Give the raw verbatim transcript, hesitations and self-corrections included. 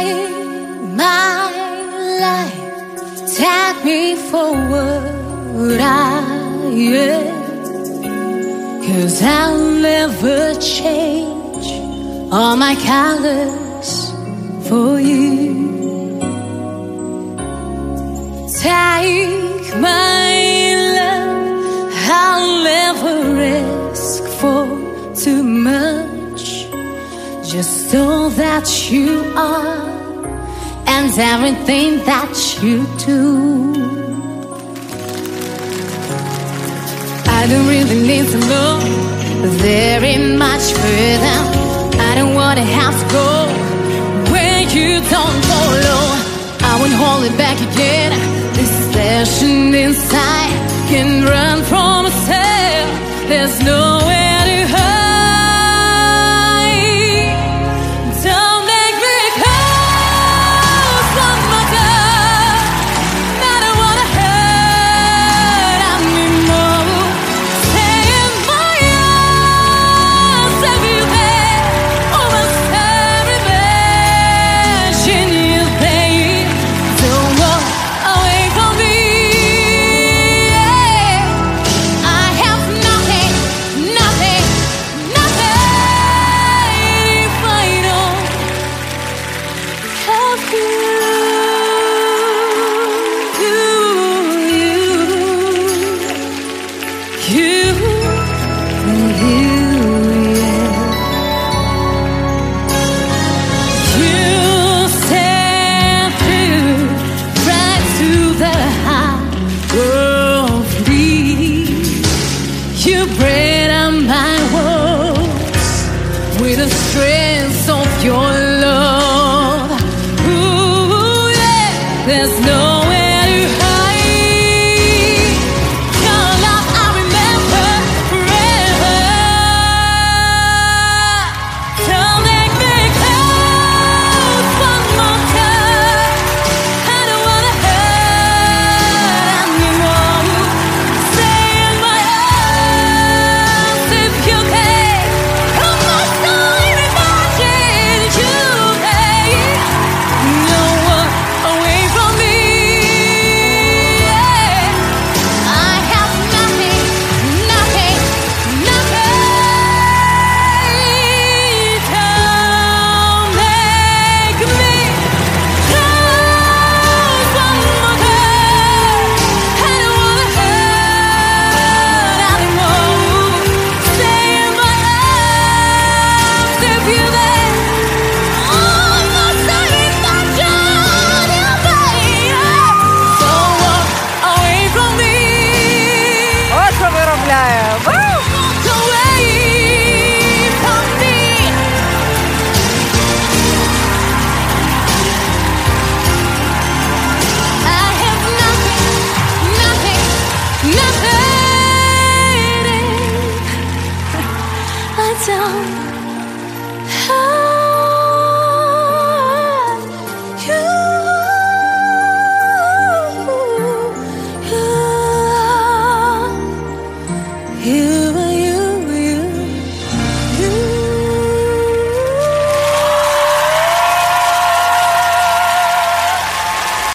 my life, take me forward, I am. 'Cause I'll never change all my colors for you. Take my love, I'll never ask for too much. Just all that you are and everything that you do. I don't really need to know very much further. I don't wanna have to go where you don't follow. I won't hold it back again. This passion inside can run from myself. There's nowhere to hide. Don't make me close one more time. I don't wanna hurt anymore. Stay in my arms everywhere. Almost every version you play. Don't walk away from me. Yeah. I have nothing, nothing, nothing if I don't have you. You, you, you, yeah. You step through right to the heart of me. You break down my walls with the strength of your